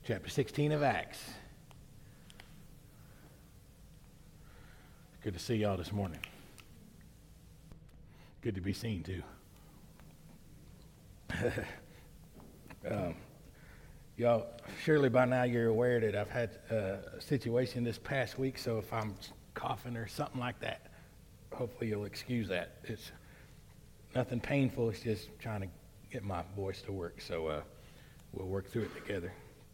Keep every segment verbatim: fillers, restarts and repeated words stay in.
chapter sixteen of Acts. Good to see y'all this morning. Good to be seen, too. um, y'all, surely by now you're aware that I've had a situation this past week, so if I'm coughing or something like that, hopefully you'll excuse that. It's nothing painful, it's just trying to get my voice to work, so uh, we'll work through it together.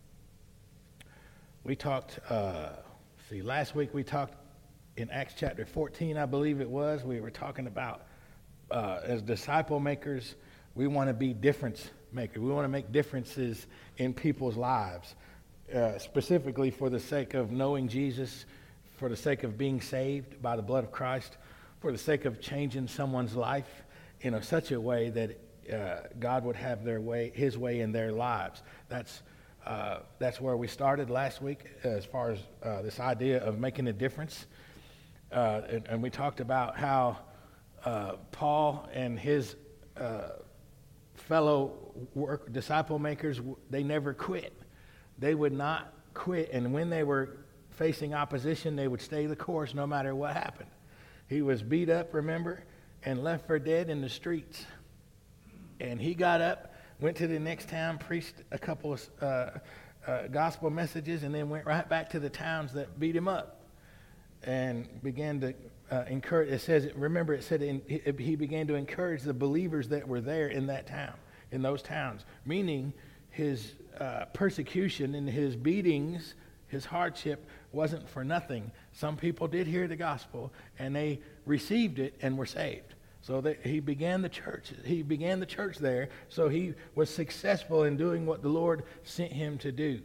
We talked, uh, see, last week we talked in Acts chapter fourteen, I believe it was. We were talking about uh, as disciple makers, we want to be difference makers. We want to make differences in people's lives, uh, specifically for the sake of knowing Jesus, for the sake of being saved by the blood of Christ, for the sake of changing someone's life in a, such a way that uh, God would have their way, His way in their lives. That's uh, that's where we started last week, as far as uh, this idea of making a difference. Uh, and, and we talked about how uh, Paul and his uh, fellow work, disciple makers, they never quit. They would not quit, and when they were facing opposition, they would stay the course no matter what happened. He was beat up, remember, and left for dead in the streets. And he got up, went to the next town, preached a couple of uh, uh, gospel messages, and then went right back to the towns that beat him up and began to uh, encourage. It says, remember, it said in, he, he began to encourage the believers that were there in that town, in those towns, meaning his uh, persecution and his beatings, his hardship wasn't for nothing. Some people did hear the gospel, and they received it and were saved. So that he began the church. He began the church there, so he was successful in doing what the Lord sent him to do.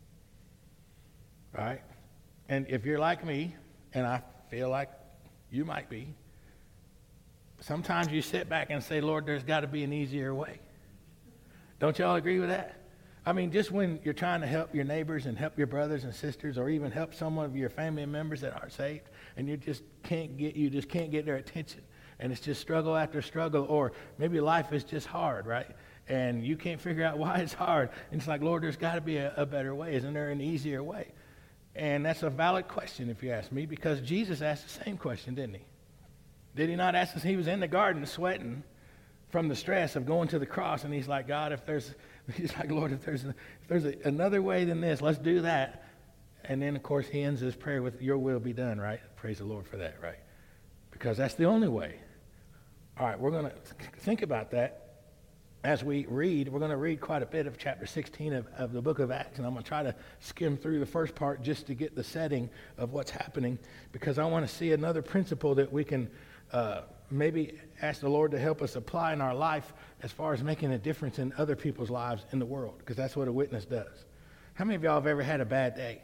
Right? And if you're like me, and I feel like you might be, sometimes you sit back and say, Lord, there's got to be an easier way. Don't y'all agree with that? I mean, just when you're trying to help your neighbors and help your brothers and sisters, or even help some of your family members that aren't saved, and you just can't get you just can't get their attention, and it's just struggle after struggle, or maybe life is just hard, right? And you can't figure out why it's hard. And it's like, Lord, there's got to be a, a better way. Isn't there an easier way? And that's a valid question, if you ask me, because Jesus asked the same question, didn't he? Did he not ask us? He was in the garden sweating from the stress of going to the cross, and he's like, God, if there's, he's like, Lord, if there's, a, if there's a, another way than this, let's do that. And then, of course, he ends his prayer with, your will be done, right? Praise the Lord for that, right? Because that's the only way. All right, we're going to think about that. As we read, we're going to read quite a bit of chapter sixteen of, of the book of Acts, and I'm going to try to skim through the first part just to get the setting of what's happening, because I want to see another principle that we can uh, maybe ask the Lord to help us apply in our life as far as making a difference in other people's lives in the world, because that's what a witness does. How many of y'all have ever had a bad day?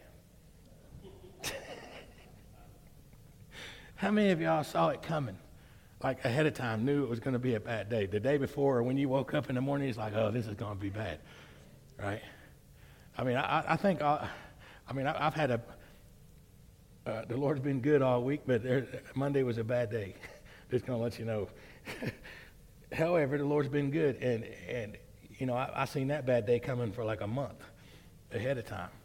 How many of y'all saw it coming? Like ahead of time, knew it was going to be a bad day. The day before, or when you woke up in the morning, it's like, oh, this is going to be bad, right? I mean, I, I think, I, I mean, I, I've had a, uh, the Lord's been good all week, but there, Monday was a bad day. Just going to let you know. However, the Lord's been good, and, and you know, I, I seen that bad day coming for like a month ahead of time.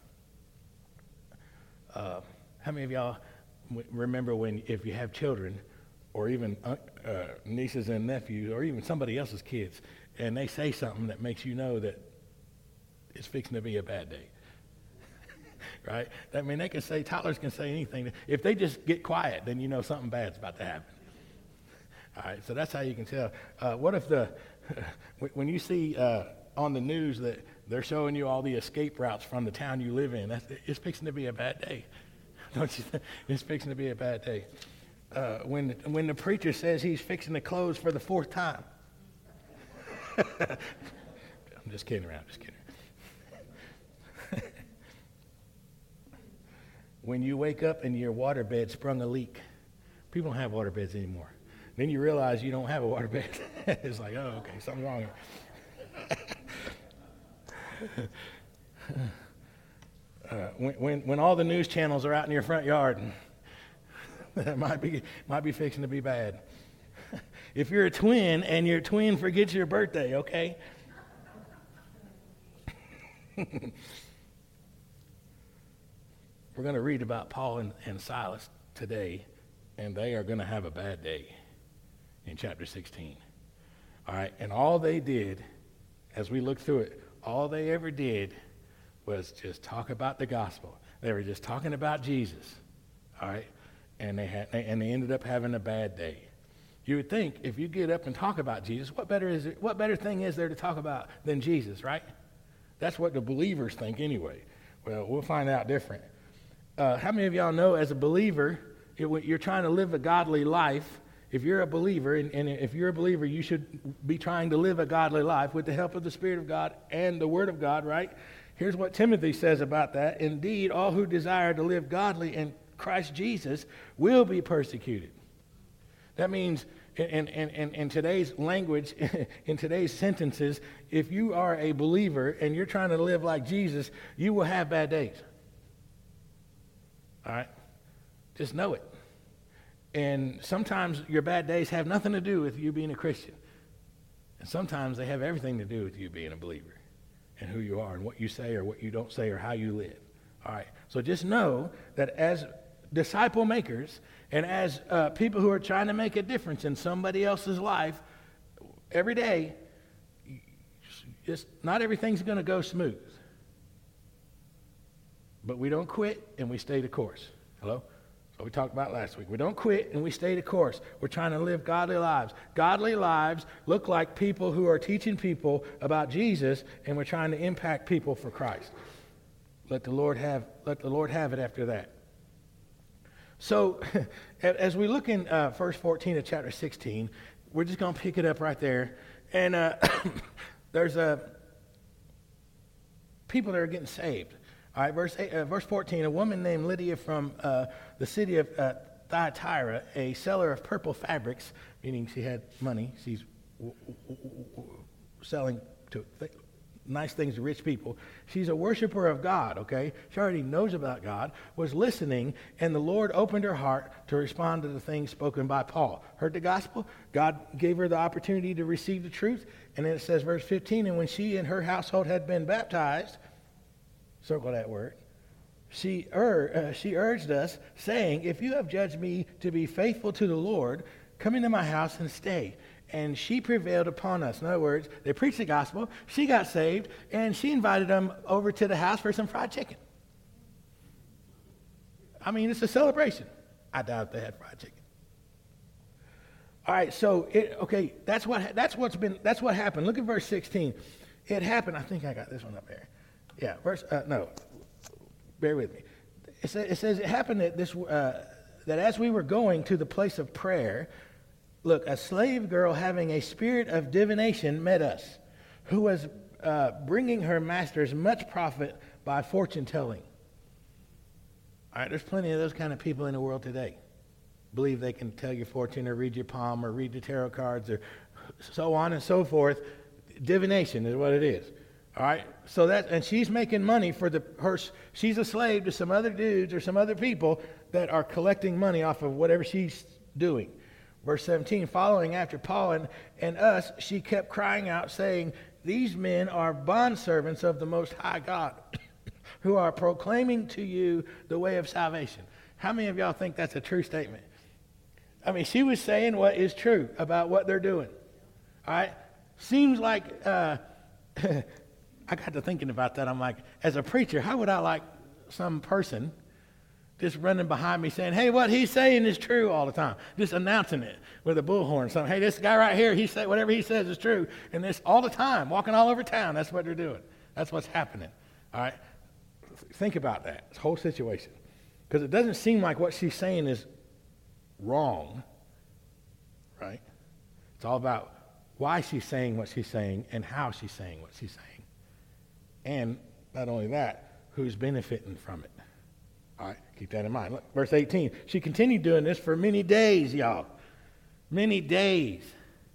Uh, how many of y'all w- remember when, if you have children, or even uh, uh, nieces and nephews, or even somebody else's kids, and they say something that makes you know that it's fixing to be a bad day, right? I mean, they can say, toddlers can say anything. If they just get quiet, then you know something bad's about to happen. All right, so that's how you can tell. Uh, what if the, when you see uh, on the news that they're showing you all the escape routes from the town you live in, that's, it's fixing to be a bad day. Don't you think? It's fixing to be a bad day. Uh, when when the preacher says he's fixing to close for the fourth time. I'm just kidding around, just kidding. When you wake up and your water bed sprung a leak. People don't have water beds anymore. Then you realize you don't have a water bed. It's like, oh, okay, something's wrong here. uh, when, when, when all the news channels are out in your front yard, and that might be might be fixing to be bad. If you're a twin and your twin forgets your birthday, okay? we're going to read about Paul and, and Silas today, and they are going to have a bad day in chapter sixteen. All right, and all they did, as we look through it, all they ever did was just talk about the gospel. They were just talking about Jesus, all right, and they had, and they ended up having a bad day. You would think if you get up and talk about Jesus, what better is it, what better thing is there to talk about than Jesus, right? That's what the believers think anyway. Well, we'll find out different. Uh, how many of y'all know as a believer, it, you're trying to live a godly life? If you're a believer, and, and if you're a believer, you should be trying to live a godly life with the help of the Spirit of God and the Word of God, right? Here's what Timothy says about that. Indeed, all who desire to live godly in Christ Jesus will be persecuted. That means, in, in, in, in today's language, in today's sentences, if you are a believer and you're trying to live like Jesus, you will have bad days. All right? Just know it. And sometimes your bad days have nothing to do with you being a Christian. And sometimes they have everything to do with you being a believer and who you are and what you say or what you don't say or how you live. All right? So just know that as disciple makers and as uh, people who are trying to make a difference in somebody else's life every day, just not everything's going to go smooth. But we don't quit and we stay the course. Hello? So we talked about last week. We don't quit and we stay the course. We're trying to live godly lives. Godly lives look like people who are teaching people about Jesus, and we're trying to impact people for Christ. Let the Lord have, let the Lord have it after that. So as we look in uh, verse fourteen of chapter sixteen, we're just going to pick it up right there. And uh, there's uh, people that are getting saved. All right, verse eight, uh, verse fourteen, a woman named Lydia from uh, the city of uh, Thyatira, a seller of purple fabrics, meaning she had money. She's w- w- w- selling to th- nice things to rich people. She's a worshiper of God, okay? She already knows about God, was listening, and the Lord opened her heart to respond to the things spoken by Paul. Heard the gospel. God gave her the opportunity to receive the truth. And then it says, verse fifteen, and when she and her household had been baptized, circle that word. She, ur- uh, she urged us, saying, if you have judged me to be faithful to the Lord, come into my house and stay. And she prevailed upon us. In other words, they preached the gospel, she got saved, and she invited them over to the house for some fried chicken. I mean, it's a celebration. I doubt they had fried chicken. All right, so, it, okay, that's what, that's what's been, that's what happened. Look at verse sixteen. It happened, I think I got this one up there. Yeah, verse, uh, no, bear with me. It, sa- it says it happened that this, uh, that as we were going to the place of prayer, look, a slave girl having a spirit of divination met us, who was uh, bringing her masters much profit by fortune telling. All right, there's plenty of those kind of people in the world today. Believe they can tell your fortune or read your palm or read the tarot cards or so on and so forth. Divination is what it is. All right, so that, and she's making money for the her. She's a slave to some other dudes or some other people that are collecting money off of whatever she's doing. Verse seventeen, following after Paul and, and us, she kept crying out, saying, these men are bondservants of the Most High God, who are proclaiming to you the way of salvation. How many of y'all think that's a true statement? I mean, she was saying what is true about what they're doing. All right, seems like. Uh, I got to thinking about that. I'm like, as a preacher, how would I like some person just running behind me saying, hey, what he's saying is true all the time, just announcing it with a bullhorn. Something, hey, this guy right here, he say whatever he says is true, and this all the time, walking all over town. That's what they're doing. That's what's happening. All right, think about that, this whole situation, because it doesn't seem like what she's saying is wrong, right? It's all about why she's saying what she's saying and how she's saying what she's saying. And not only that, who's benefiting from it. All right, keep that in mind. Look, verse eighteen, she continued doing this for many days, y'all. Many days.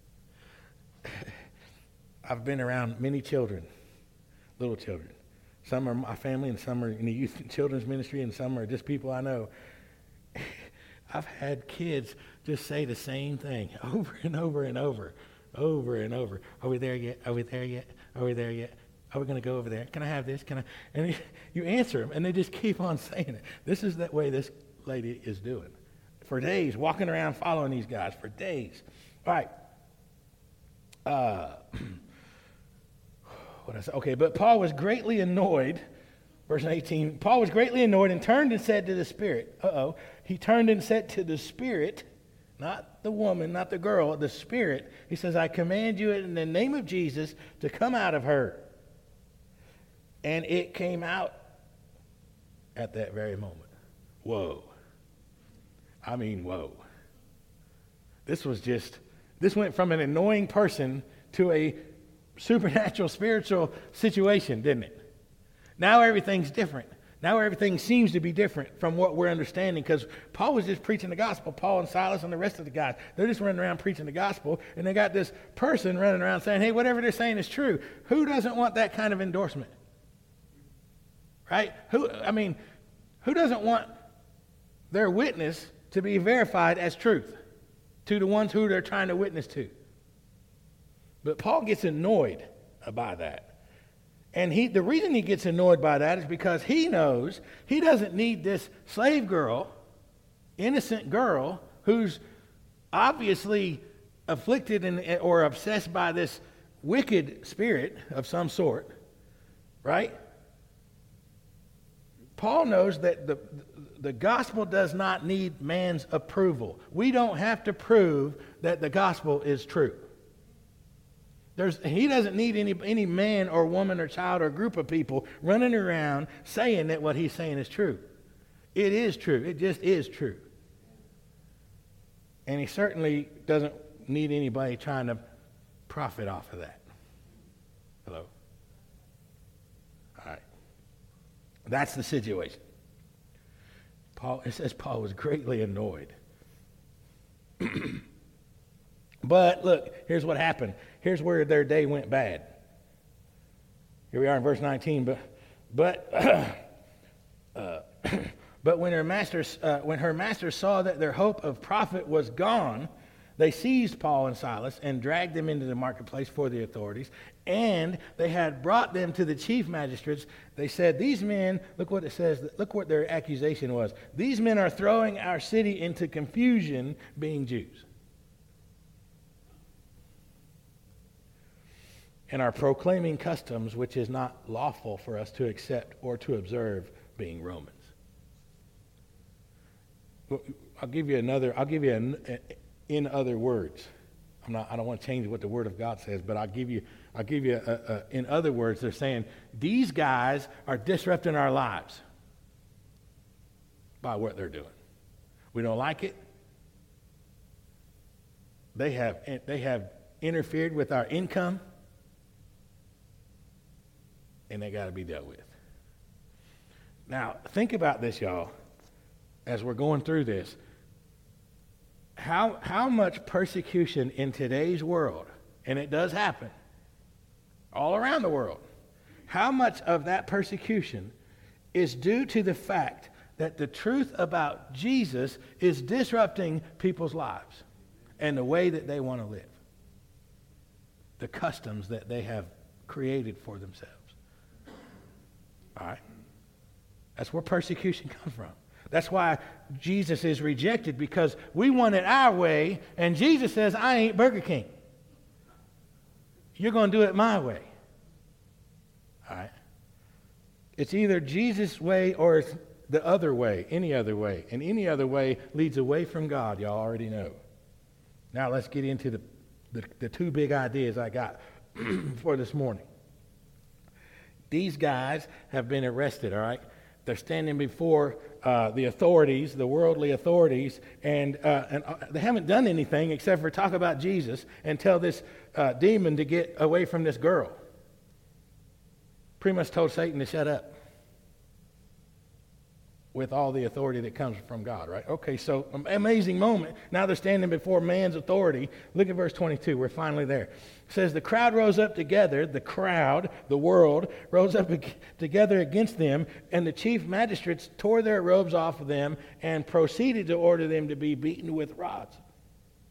I've been around many children, little children. Some are my family and some are in the youth and children's ministry and some are just people I know. I've had kids just say the same thing over and over and over, over and over. Are we there yet? Are we there yet? Are we there yet? Are we going to go over there? Can I have this? Can I? And you answer them, and they just keep on saying it. This is the way this lady is doing. For days, walking around following these guys for days. All right. Uh, what I say? Okay, but Paul was greatly annoyed. Verse eighteen, Paul was greatly annoyed and turned and said to the Spirit, uh-oh, he turned and said to the Spirit, not the woman, not the girl, the Spirit, he says, I command you in the name of Jesus to come out of her. And it came out at that very moment. Whoa. I mean, whoa. This was just, this went from an annoying person to a supernatural, spiritual situation, didn't it? Now everything's different. Now everything seems to be different from what we're understanding, because Paul was just preaching the gospel. Paul and Silas and the rest of the guys, they're just running around preaching the gospel, and they got this person running around saying, hey, whatever they're saying is true. Who doesn't want that kind of endorsement? Right? Who? I mean, who doesn't want their witness to be verified as truth to the ones who they're trying to witness to? But Paul gets annoyed by that. And he, the reason he gets annoyed by that is because he knows he doesn't need this slave girl, innocent girl, who's obviously afflicted and, or obsessed by this wicked spirit of some sort, right? Paul knows that the, the gospel does not need man's approval. We don't have to prove that the gospel is true. There's, he doesn't need any, any man or woman or child or group of people running around saying that what he's saying is true. It is true. It just is true. And he certainly doesn't need anybody trying to profit off of that. Hello? All right. That's the situation. Paul, it says Paul was greatly annoyed. But look, here's what happened. Here's where their day went bad. Here we are in verse nineteen. But, but, uh, but when her master, uh, when her master saw that their hope of profit was gone, they seized Paul and Silas and dragged them into the marketplace for the authorities. And they had brought them to the chief magistrates. They said, "These men, look what it says. Look what their accusation was. These men are throwing our city into confusion, being Jews, and are proclaiming customs which is not lawful for us to accept or to observe, being Romans." I'll give you another, I'll give you an, in other words. I'm not, I don't want to change what the Word of God says, but I'll give you, I'll give you a, a, in other words, they're saying, these guys are disrupting our lives by what they're doing. We don't like it. They have, they have interfered with our income, and they got to be dealt with. Now, think about this, y'all, as we're going through this. How, how much persecution in today's world, and it does happen all around the world, how much of that persecution is due to the fact that the truth about Jesus is disrupting people's lives and the way that they want to live, the customs that they have created for themselves. All right? That's where persecution comes from. That's why Jesus is rejected, because we want it our way, and Jesus says, I ain't Burger King. You're going to do it my way. All right? It's either Jesus' way or it's the other way, any other way. And any other way leads away from God, y'all already know. Now let's get into the, the, the two big ideas I got for this morning. These guys have been arrested, all right? They're standing before uh, the authorities, the worldly authorities, and, uh, and uh, they haven't done anything except for talk about Jesus and tell this uh, demon to get away from this girl. Pretty much told Satan to shut up with all the authority that comes from God, right? Okay, so amazing moment. Now they're standing before man's authority. Look at verse twenty-two. We're finally there. It says, the crowd rose up together, the crowd, the world, rose up together against them, and the chief magistrates tore their robes off of them and proceeded to order them to be beaten with rods.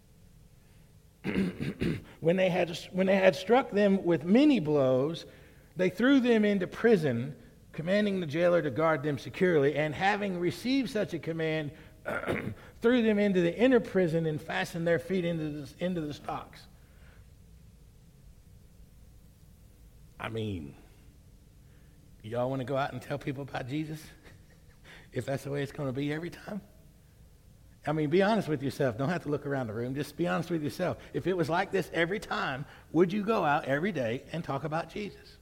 when they had when they had struck them with many blows, They threw them into prison, commanding the jailer to guard them securely, and having received such a command, threw them into the inner prison and fastened their feet into the, into the stocks. I mean, y'all want to go out and tell people about Jesus? If that's the way it's going to be every time? I mean, be honest with yourself. Don't have to look around the room. Just be honest with yourself. If it was like this every time, would you go out every day and talk about Jesus?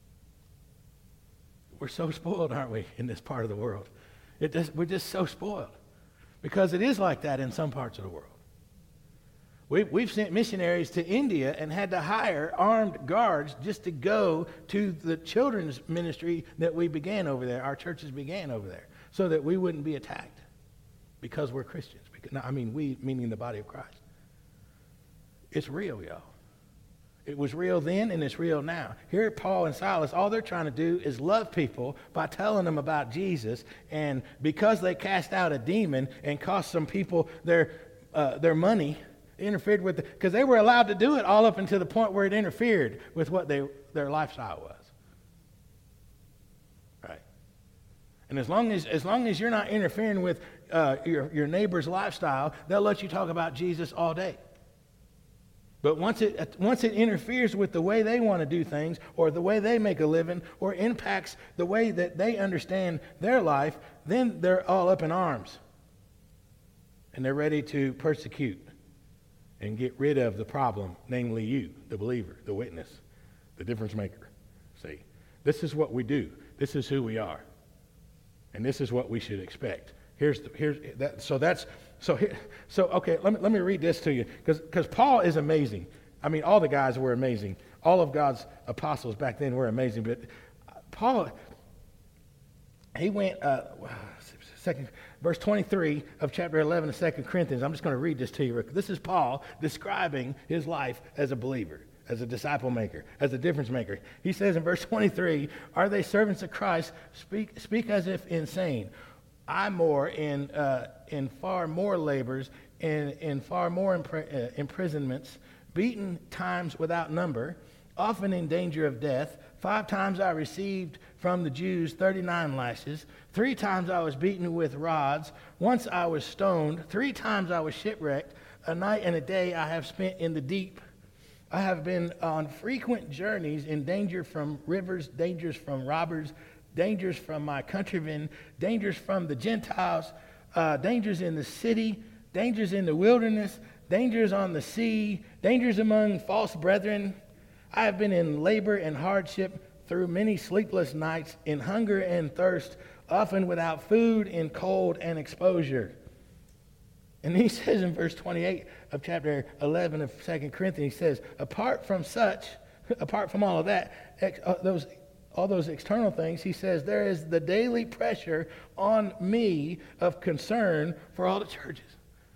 We're so spoiled, aren't we, in this part of the world? It just, we're just so spoiled because it is like that in some parts of the world. We, we've sent missionaries to India and had to hire armed guards just to go to the children's ministry that we began over there, our churches began over there, so that we wouldn't be attacked because we're Christians. Because, no, I mean, we, meaning the body of Christ. It's real, y'all. It was real then and it's real now. Here Paul and Silas, all they're trying to do is love people by telling them about Jesus. And because they cast out a demon and cost some people their uh, their money, interfered with it, because they were allowed to do it all up until the point where it interfered with what they their lifestyle was. Right. And as long as as long as you're not interfering with uh, your your neighbor's lifestyle, they'll let you talk about Jesus all day. But once it once it interferes with the way they want to do things, or the way they make a living, or impacts the way that they understand their life, then they're all up in arms. And they're ready to persecute and get rid of the problem, namely you, the believer, the witness, the difference maker. See, this is what we do. This is who we are. And this is what we should expect. Here's the, here's that. So that's so here, so okay. Let me let me read this to you because because Paul is amazing. I mean, all the guys were amazing. All of God's apostles back then were amazing. But Paul, he went uh, second verse twenty-three of chapter eleven of Second Corinthians. I'm just going to read this to you. This is Paul describing his life as a believer, as a disciple maker, as a difference maker. He says in verse twenty-three, "Are they servants of Christ? Speak speak as if insane. I more in uh, in far more labors, in, in far more impri- uh, imprisonments, beaten times without number, often in danger of death. Five times I received from the Jews thirty-nine lashes. Three times I was beaten with rods. Once I was stoned. Three times I was shipwrecked. A night and a day I have spent in the deep. I have been on frequent journeys in danger from rivers, dangers from robbers, dangers from my countrymen, dangers from the Gentiles, uh, dangers in the city, dangers in the wilderness, dangers on the sea, dangers among false brethren. I have been in labor and hardship through many sleepless nights, in hunger and thirst, often without food, in cold and exposure." And he says in verse twenty-eight of chapter eleven of Second Corinthians, he says, apart from such, apart from all of that, ex- uh, those all those external things, he says, there is the daily pressure on me of concern for all the churches.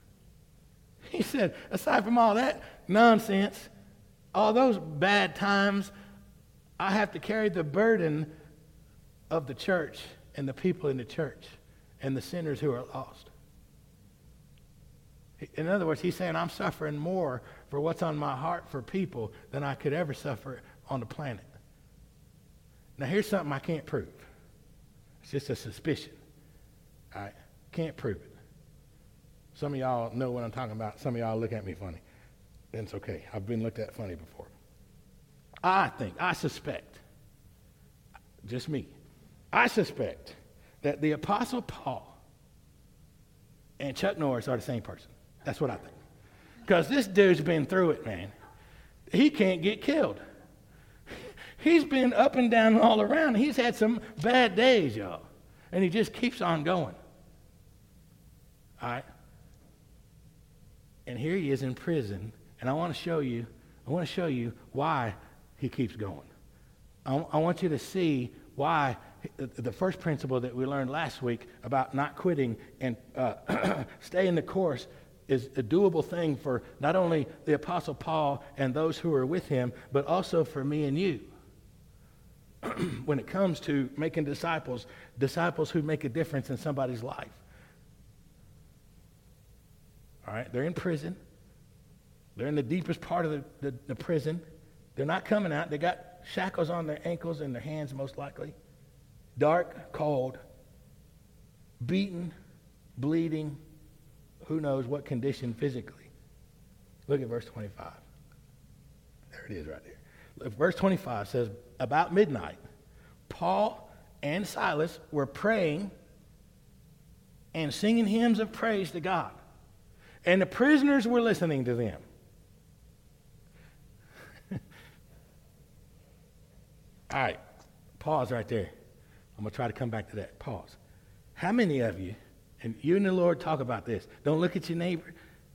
He said, aside from all that nonsense, all those bad times, I have to carry the burden of the church and the people in the church and the sinners who are lost. In other words, he's saying I'm suffering more for what's on my heart for people than I could ever suffer on the planet. Now, here's something I can't prove. It's just a suspicion. All right? Can't prove it. Some of y'all know what I'm talking about. Some of y'all look at me funny. It's okay. I've been looked at funny before. I think, I suspect, just me, I suspect that the Apostle Paul and Chuck Norris are the same person. That's what I think. Because this dude's been through it, man. He can't get killed. He's been up and down and all around. He's had some bad days, y'all. And he just keeps on going. All right? And here he is in prison. And I want to show you, I want to show you why he keeps going. I, I want you to see why the first principle that we learned last week about not quitting and uh, staying the course is a doable thing for not only the Apostle Paul and those who are with him, but also for me and you. When it comes to making disciples, disciples who make a difference in somebody's life. All right, they're in prison. They're in the deepest part of the, the, the prison. They're not coming out. They got shackles on their ankles and their hands most likely, dark, cold, beaten, bleeding, who knows what condition physically. Look at verse twenty-five. There it is right there. Look, verse twenty-five says, about midnight, Paul and Silas were praying and singing hymns of praise to God. And the prisoners were listening to them. All right, pause right there. I'm going to try to come back to that. Pause. How many of you, and you and the Lord talk about this, don't look at your neighbor.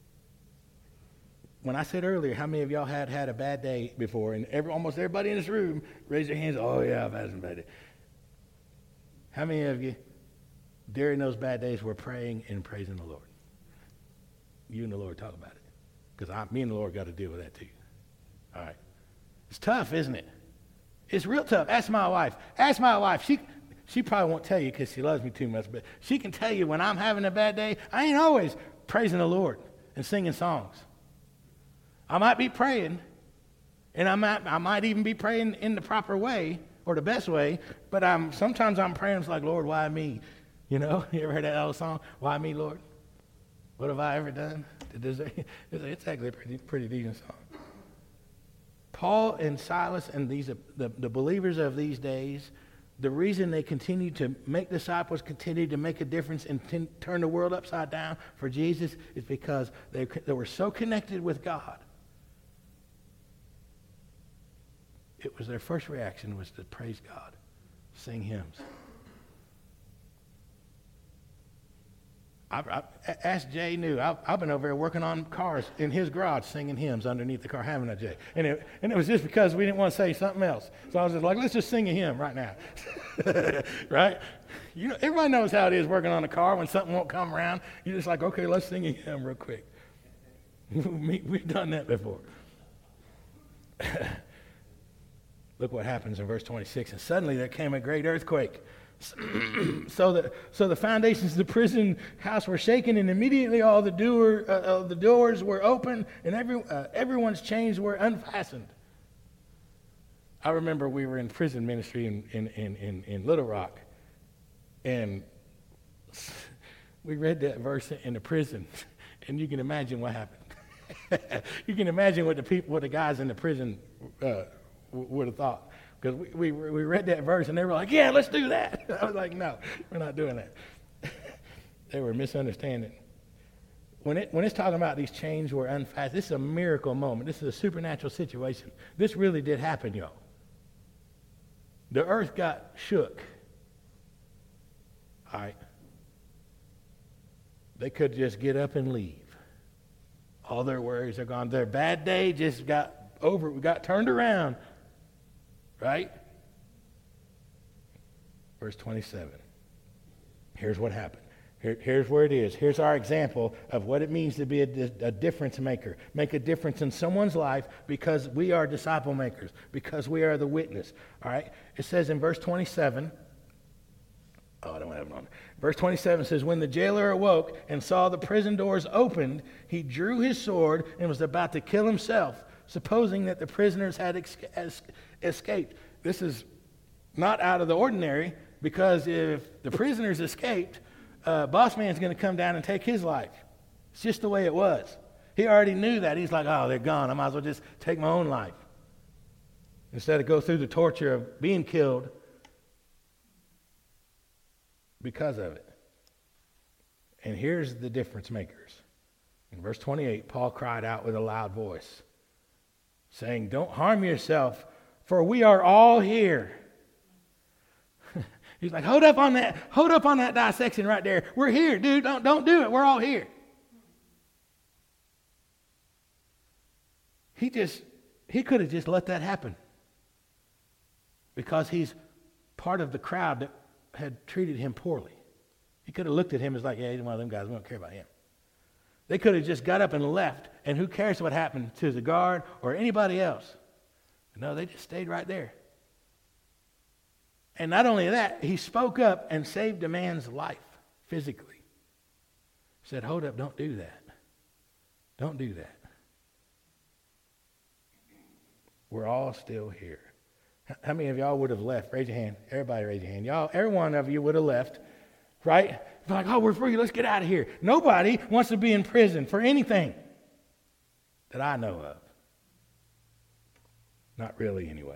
When I said earlier, how many of y'all had had a bad day before? And every, almost everybody in this room raised their hands. Oh, yeah, I've had some bad days. How many of you, during those bad days, were praying and praising the Lord? You and the Lord talk about it. Because me and the Lord got to deal with that too. All right. It's tough, isn't it? It's real tough. Ask my wife. Ask my wife. She she probably won't tell you because she loves me too much, but she can tell you when I'm having a bad day, I ain't always praising the Lord and singing songs. I might be praying, and I might I might even be praying in the proper way or the best way, but I'm sometimes I'm praying, it's like, Lord, why me? You know, you ever heard that old song? Why me, Lord? What have I ever done to deserve? It's actually a pretty, pretty decent song. Paul and Silas and these the, the believers of these days, the reason they continued to make disciples, continued to make a difference and t- turn the world upside down for Jesus is because they, they were so connected with God. It was their first reaction was to praise God, sing hymns. I've, I've asked Jay New. I've, I've been over there working on cars in his garage, singing hymns underneath the car, haven't I, Jay? And it, and it was just because we didn't want to say something else. So I was just like, let's just sing a hymn right now, right? You know, everybody knows how it is working on a car when something won't come around. You're just like, okay, let's sing a hymn real quick. We've done that before. Look what happens in verse twenty-six. And suddenly there came a great earthquake. so the so the foundations of the prison house were shaken, and immediately all the door uh, uh, the doors were open, and every uh, everyone's chains were unfastened. I remember we were in prison ministry in in in in, in Little Rock, and we read that verse in the prison, and you can imagine what happened. You can imagine what the people, what the guys in the prison uh, w- would have thought. Because we, we we read that verse and they were like, yeah, let's do that. I was like, no, we're not doing that. They were misunderstanding. When it when it's talking about these chains were unfastened, this is a miracle moment. This is a supernatural situation. This really did happen, y'all. The earth got shook. All right. They could just get up and leave. All their worries are gone. Their bad day just got over, got turned around. Right? Verse twenty-seven. Here's what happened. Here, here's where it is. Here's our example of what it means to be a, a difference maker. Make a difference in someone's life because we are disciple makers, because we are the witness. All right? It says in verse twenty-seven. Oh, I don't have it on. Verse twenty-seven says, when the jailer awoke and saw the prison doors opened, he drew his sword and was about to kill himself, supposing that the prisoners had escaped. escaped. This is not out of the ordinary, because if the prisoners escaped, uh, boss man's going to come down and take his life. It's just the way it was. He already knew that. He's like, oh, they're gone. I might as well just take my own life instead of go through the torture of being killed because of it. And here's the difference makers. In verse twenty-eight, Paul cried out with a loud voice, saying, don't harm yourself, for we are all here. He's like, hold up on that, hold up on that dissection right there. We're here, dude. Don't, don't do it. We're all here. He just, he could have just let that happen because he's part of the crowd that had treated him poorly. He could have looked at him as like, yeah, he's one of them guys. We don't care about him. They could have just got up and left, and who cares what happened to the guard or anybody else? No, they just stayed right there. And not only that, he spoke up and saved a man's life physically. He said, hold up, don't do that. Don't do that. We're all still here. How many of y'all would have left? Raise your hand. Everybody raise your hand. Y'all, every one of you would have left, right? Like, oh, we're free. Let's get out of here. Nobody wants to be in prison for anything that I know of. Not really, anyway.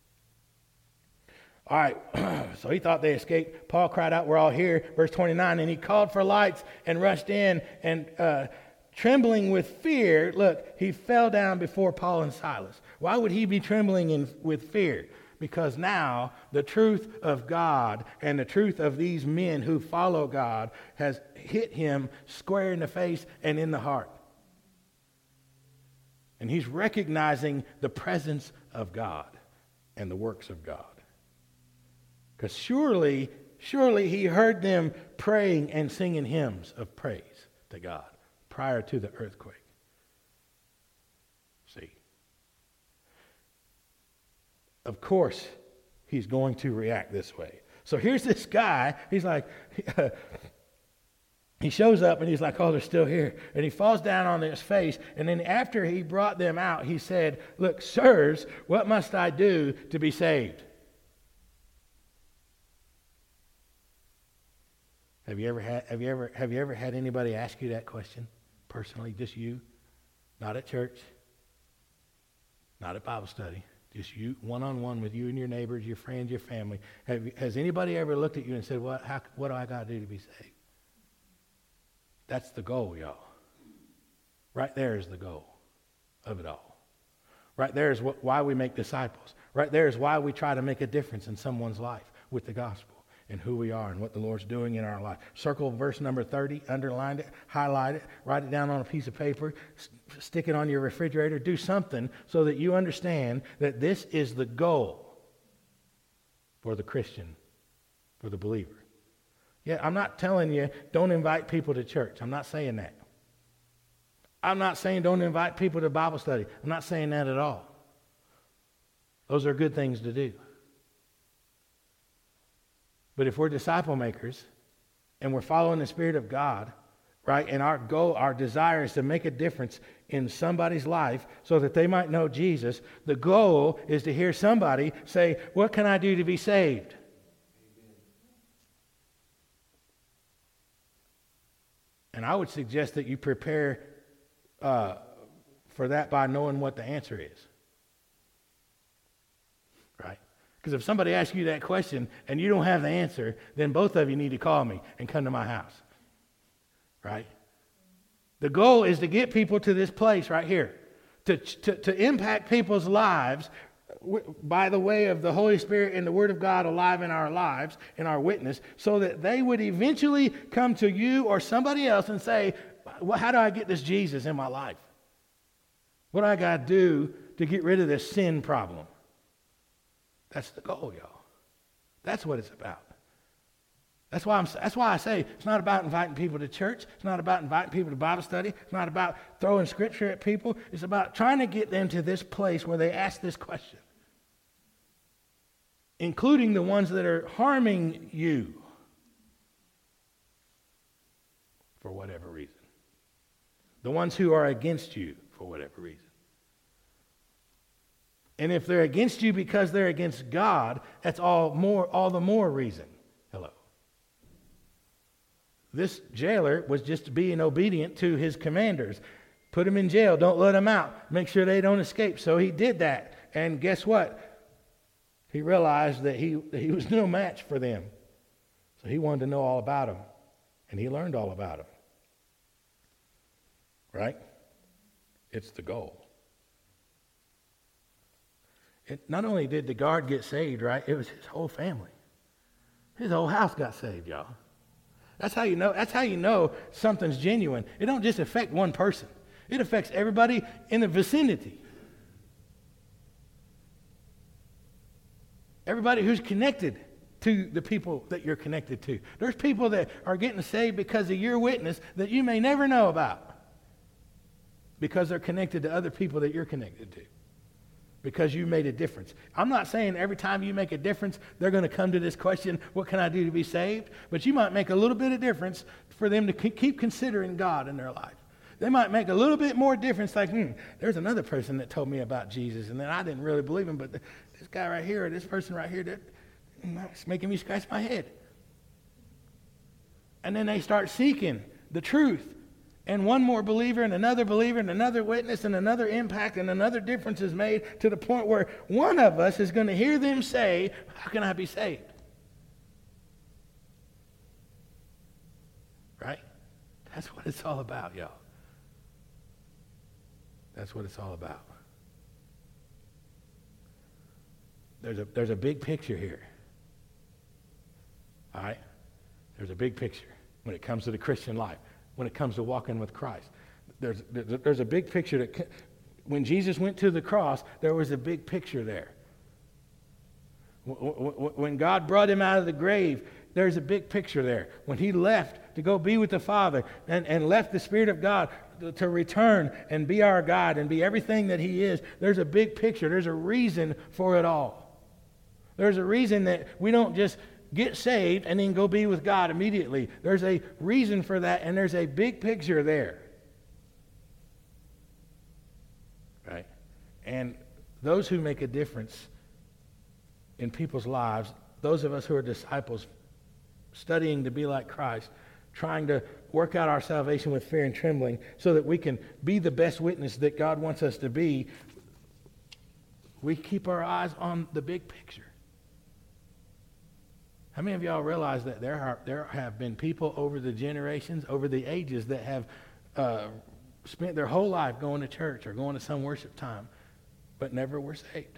All right, so he thought they escaped. Paul cried out, we're all here. Verse twenty-nine, and he called for lights and rushed in, and uh, trembling with fear, look, he fell down before Paul and Silas. Why would he be trembling in, with fear? Because now the truth of God and the truth of these men who follow God has hit him square in the face and in the heart. And he's recognizing the presence of God and the works of God. Because surely, surely he heard them praying and singing hymns of praise to God prior to the earthquake. See? Of course, he's going to react this way. So here's this guy. He's like, he shows up and he's like, oh, they're still here. And he falls down on his face. And then after he brought them out, he said, look, sirs, what must I do to be saved? Have you ever had have you ever have you ever had anybody ask you that question personally? Just you? Not at church, not at Bible study, just you one-on-one with you and your neighbors, your friends, your family. Have, has anybody ever looked at you and said, what, how, what do I got to do to be saved? That's the goal, y'all. Right there is the goal of it all. Right there is what, why we make disciples. Right there is why we try to make a difference in someone's life with the gospel and who we are and what the Lord's doing in our life. Circle verse number thirty, underline it, highlight it, write it down on a piece of paper, st- stick it on your refrigerator, do something so that you understand that this is the goal for the Christian, for the believer. Yeah, I'm not telling you don't invite people to church. I'm not saying that. I'm not saying don't invite people to Bible study. I'm not saying that at all. Those are good things to do. But if we're disciple makers and we're following the Spirit of God, right, and our goal, our desire is to make a difference in somebody's life so that they might know Jesus, the goal is to hear somebody say, what can I do to be saved? And I would suggest that you prepare uh, for that by knowing what the answer is. Right? Because if somebody asks you that question and you don't have the answer, then both of you need to call me and come to my house. Right? The goal is to get people to this place right here. To, to, to impact people's lives by the way of the Holy Spirit and the Word of God alive in our lives, in our witness, so that they would eventually come to you or somebody else and say, well, how do I get this Jesus in my life? What do I got to do to get rid of this sin problem? That's the goal, y'all. That's what it's about. That's why I'm. That's why I say it's not about inviting people to church. It's not about inviting people to Bible study. It's not about throwing scripture at people. It's about trying to get them to this place where they ask this question, including the ones that are harming you for whatever reason. The ones who are against you for whatever reason. And if they're against you because they're against God, that's all more, all the more reason. Hello. This jailer was just being obedient to his commanders. Put him in jail. Don't let him out. Make sure they don't escape. So he did that. And guess what? He realized that he, that he was no match for them. So he wanted to know all about them. And he learned all about them. Right? It's the goal. It, not only did the guard get saved, right? It was his whole family. His whole house got saved, y'all. That's how you know. That's how you know something's genuine. It don't just affect one person. It affects everybody in the vicinity. Everybody who's connected to the people that you're connected to. There's people that are getting saved because of your witness that you may never know about, because they're connected to other people that you're connected to. Because you made a difference. I'm not saying every time you make a difference, they're going to come to this question, what can I do to be saved? But you might make a little bit of difference for them to keep considering God in their life. They might make a little bit more difference, like, hmm, there's another person that told me about Jesus, and then I didn't really believe him, but this guy right here or this person right here, that, it's making me scratch my head. And then they start seeking the truth. And one more believer and another believer and another witness and another impact and another difference is made to the point where one of us is going to hear them say, how can I be saved? Right? That's what it's all about, y'all. That's what it's all about. There's a, there's a big picture here. All right? There's a big picture when it comes to the Christian life, when it comes to walking with Christ. There's, there's, a, there's a big picture that when Jesus went to the cross, there was a big picture there. When God brought him out of the grave, there's a big picture there. When he left to go be with the Father and, and left the Spirit of God to, to return and be our God and be everything that he is, there's a big picture. There's a reason for it all. There's a reason that we don't just get saved and then go be with God immediately. There's a reason for that, and there's a big picture there. Right? And those who make a difference in people's lives, those of us who are disciples, studying to be like Christ, trying to work out our salvation with fear and trembling so that we can be the best witness that God wants us to be, we keep our eyes on the big picture. How many of y'all realize that there are there have been people over the generations, over the ages, that have uh, spent their whole life going to church or going to some worship time, but never were saved?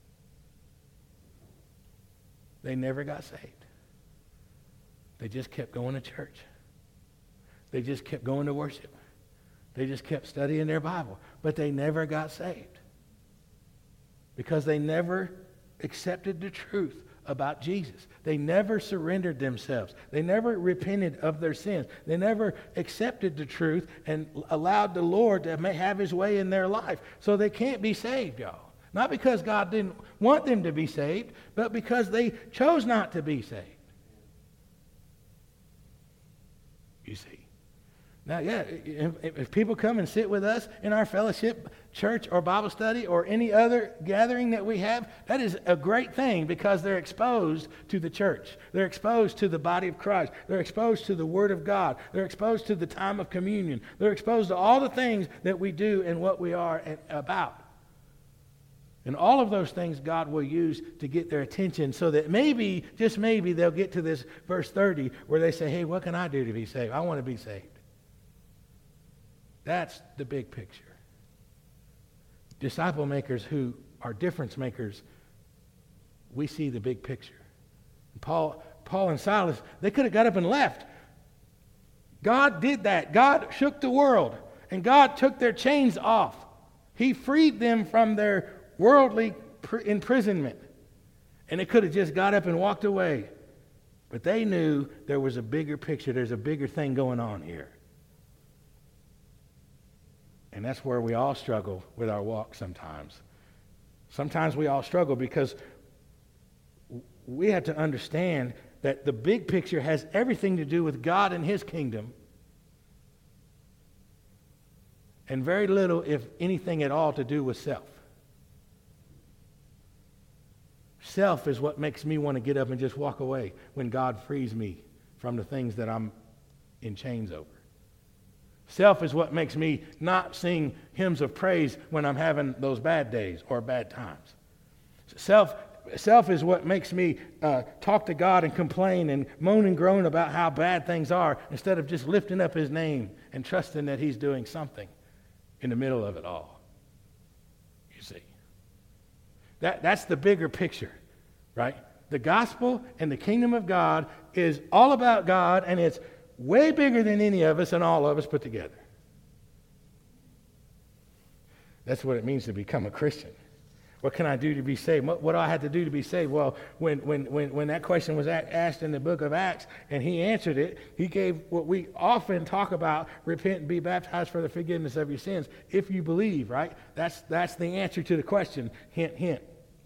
They never got saved. They just kept going to church. They just kept going to worship. They just kept studying their Bible, but they never got saved because they never accepted the truth about Jesus. They never surrendered themselves. They never repented of their sins. They never accepted the truth and allowed the Lord to have his way in their life. So they can't be saved, y'all. Not because God didn't want them to be saved, but because they chose not to be saved. You see. Now, yeah, if, if people come and sit with us in our fellowship, church, or Bible study, or any other gathering that we have, that is a great thing because they're exposed to the church. They're exposed to the body of Christ. They're exposed to the Word of God. They're exposed to the time of communion. They're exposed to all the things that we do and what we are about. And all of those things God will use to get their attention so that maybe, just maybe, they'll get to this verse thirty where they say, hey, what can I do to be saved? I want to be saved. That's the big picture. Disciple makers who are difference makers, we see the big picture. Paul, Paul and Silas, they could have got up and left. God did that. God shook the world, and God took their chains off. He freed them from their worldly imprisonment, and they could have just got up and walked away. But they knew there was a bigger picture. There's a bigger thing going on here. And that's where we all struggle with our walk sometimes. Sometimes we all struggle because we have to understand that the big picture has everything to do with God and his kingdom, and very little, if anything at all, to do with self. Self is what makes me want to get up and just walk away when God frees me from the things that I'm in chains over. Self is what makes me not sing hymns of praise when I'm having those bad days or bad times. Self, self is what makes me uh, talk to God and complain and moan and groan about how bad things are instead of just lifting up his name and trusting that he's doing something in the middle of it all. You see. That, that's the bigger picture, right? The gospel and the kingdom of God is all about God, and it's way bigger than any of us and all of us put together. That's what it means to become a Christian. What can I do to be saved? What, what do I have to do to be saved? Well, when, when, when, when that question was asked in the book of Acts and he answered it, he gave what we often talk about, repent and be baptized for the forgiveness of your sins, if you believe, right? That's, that's the answer to the question, hint, hint.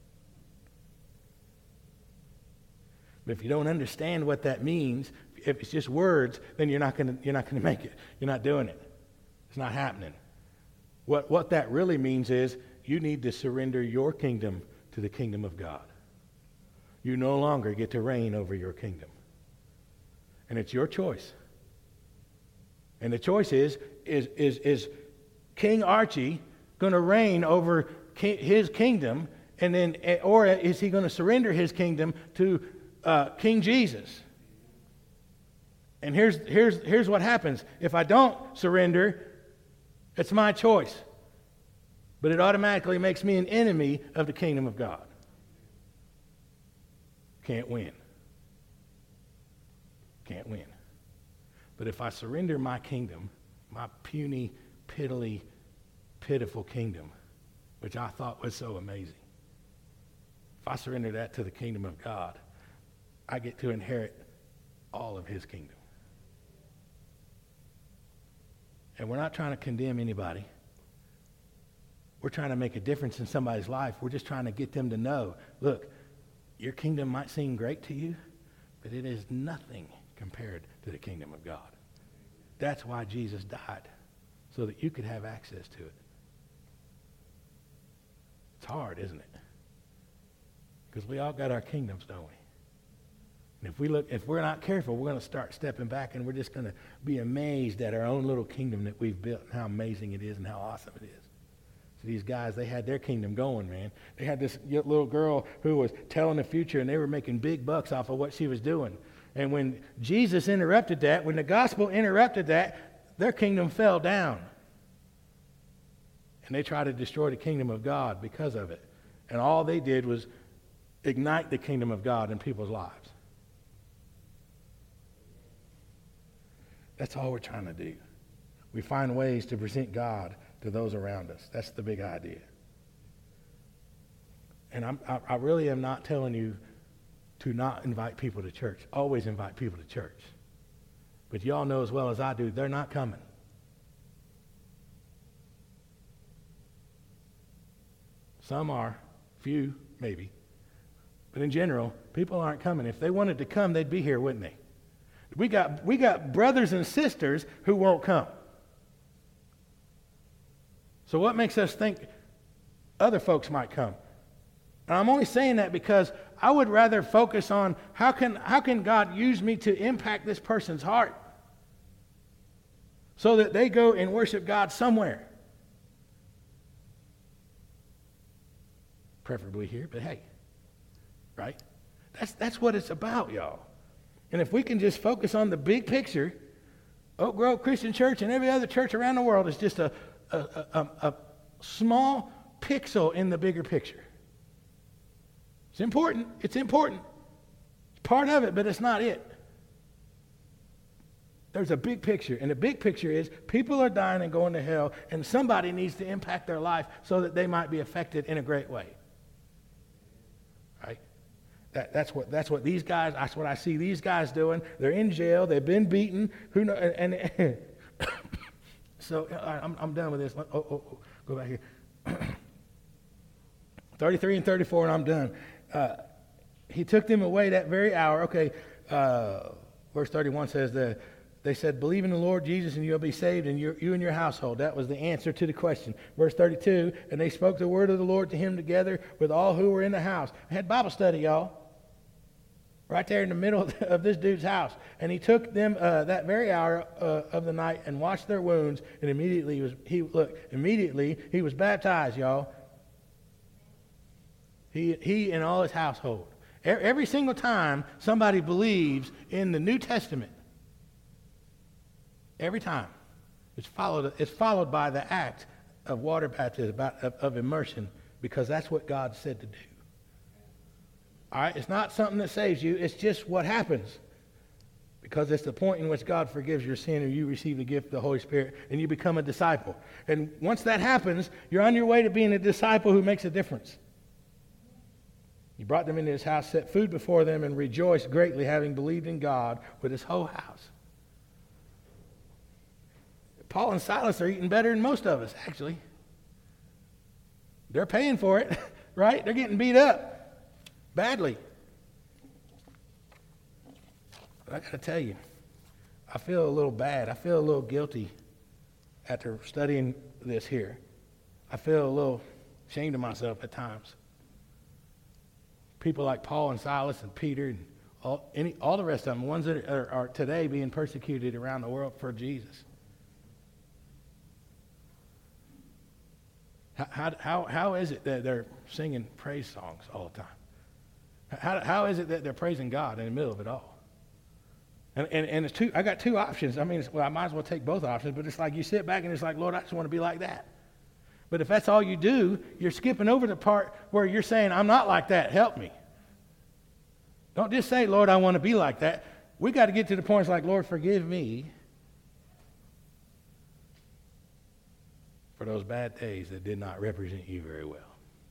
But if you don't understand what that means, if it's just words, then you're not going to you're not going to make it. You're not doing it. It's not happening. What what that really means is you need to surrender your kingdom to the kingdom of God. You no longer get to reign over your kingdom. And it's your choice. And the choice is, is, is, is King Archie going to reign over ki- his kingdom, and then, or is he going to surrender his kingdom to uh, King Jesus? And here's, here's, here's what happens. If I don't surrender, it's my choice. But it automatically makes me an enemy of the kingdom of God. Can't win. Can't win. But if I surrender my kingdom, my puny, piddly, pitiful kingdom, which I thought was so amazing, if I surrender that to the kingdom of God, I get to inherit all of his kingdom. And we're not trying to condemn anybody. We're trying to make a difference in somebody's life. We're just trying to get them to know, look, your kingdom might seem great to you, but it is nothing compared to the kingdom of God. That's why Jesus died, so that you could have access to it. It's hard, isn't it? Because we all got our kingdoms, don't we? And if we look, if we're not careful, we're going to start stepping back, and we're just going to be amazed at our own little kingdom that we've built and how amazing it is and how awesome it is. So these guys, they had their kingdom going, man. They had this little girl who was telling the future, and they were making big bucks off of what she was doing. And when Jesus interrupted that, when the gospel interrupted that, their kingdom fell down. And they tried to destroy the kingdom of God because of it. And all they did was ignite the kingdom of God in people's lives. That's all we're trying to do. We find ways to present God to those around us. That's the big idea. And I'm, I, I really am not telling you to not invite people to church. Always invite people to church. But y'all know as well as I do, they're not coming. Some are, few maybe. But in general, people aren't coming. If they wanted to come, they'd be here, wouldn't they? We got, we got brothers and sisters who won't come. So what makes us think other folks might come? And I'm only saying that because I would rather focus on how can, how can God use me to impact this person's heart so that they go and worship God somewhere. Preferably here, but hey, right? That's, that's what it's about, y'all. And if we can just focus on the big picture, Oak Grove Christian Church and every other church around the world is just a, a, a, a small pixel in the bigger picture. It's important. It's important. It's part of it, but it's not it. There's a big picture, and the big picture is people are dying and going to hell, and somebody needs to impact their life so that they might be affected in a great way. Right? That, that's what that's what these guys. That's what I see these guys doing. They're in jail. They've been beaten. Who know? And, and so right, I'm I'm done with this. Oh, oh, oh, go back here. thirty-three and thirty-four, and I'm done. Uh, he took them away that very hour. Okay, uh, verse thirty-one says that they said, "Believe in the Lord Jesus, and you'll be saved, and you and your household." That was the answer to the question. Verse thirty-two, and they spoke the word of the Lord to him together with all who were in the house. I had Bible study, y'all. Right there in the middle of this dude's house. And he took them uh, that very hour uh, of the night and washed their wounds. And immediately he was, he look, immediately he was baptized, y'all. He, he and all his household. Every single time somebody believes in the New Testament, every time, it's followed, it's followed by the act of water baptism, of, of immersion, because that's what God said to do. All right, it's not something that saves you. It's just what happens. Because it's the point in which God forgives your sin and you receive the gift of the Holy Spirit and you become a disciple. And once that happens, you're on your way to being a disciple who makes a difference. He brought them into his house, set food before them, and rejoiced greatly, having believed in God with his whole house. Paul and Silas are eating better than most of us, actually. They're paying for it, right? They're getting beat up. Badly. But I got to tell you, I feel a little bad. I feel a little guilty after studying this here. I feel a little ashamed of myself at times. people like Paul and Silas and Peter and all, any, all the rest of them, ones that are, are today being persecuted around the world for Jesus. How, how, how, how is it that they're singing praise songs all the time? How, how is it that they're praising God in the middle of it all? And, and, and it's two, I got two options. I mean, it's, well, I might as well take both options, but it's like you sit back and it's like, Lord, I just want to be like that. But if that's all you do, you're skipping over the part where you're saying, I'm not like that, help me. Don't just say, Lord, I want to be like that. We got to get to the point it's like, Lord, forgive me for those bad days that did not represent you very well.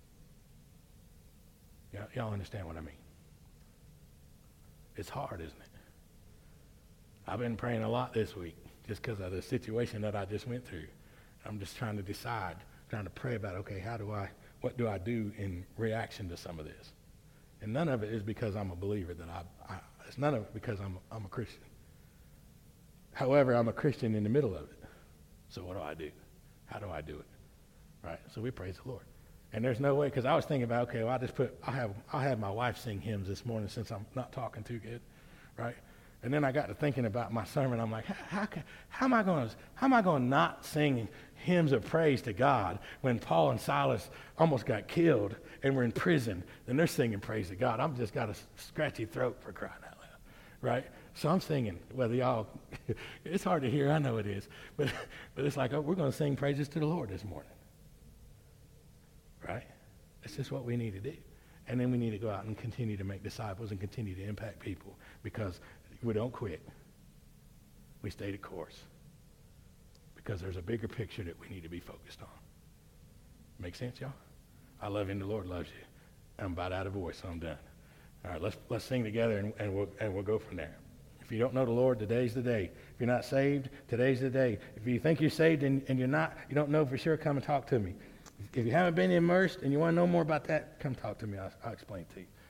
Y'all, y'all understand what I mean? It's hard, isn't it? I've been praying a lot this week just because of the situation that I just went through. I'm just trying to decide, trying to pray about, okay, how do I, what do I do in reaction to some of this? And none of it is because I'm a believer that I, I it's none of it because I'm, I'm a Christian. However, I'm a Christian in the middle of it. So what do I do? How do I do it? Right? So we praise the Lord. And there's no way, because I was thinking about, okay, well, I'll just put, I'll have, I'll have my wife sing hymns this morning since I'm not talking too good, right? And then I got to thinking about my sermon. I'm like, how, how, can, how am I going to, how am I going to not sing hymns of praise to God when Paul and Silas almost got killed and were in prison and they're singing praise to God? I'm just got a scratchy throat for crying out loud, right? So I'm singing, whether y'all, it's hard to hear, I know it is, but, but it's like, oh, we're going to sing praises to the Lord this morning, right? That's just what we need to do. And then we need to go out and continue to make disciples and continue to impact people, because we don't quit. We stay the course, because there's a bigger picture that we need to be focused on. Make sense, y'all? I love you and the Lord loves you. I'm about out of voice, so I'm done. All right, let's let's sing together, and, and we'll and we'll go from there. If you don't know the Lord, today's the day. If you're not saved, today's the day. If you think you're saved and, and you're not, you don't know for sure, come and talk to me. If you haven't been immersed and you want to know more about that, come talk to me. I'll, I'll explain to you.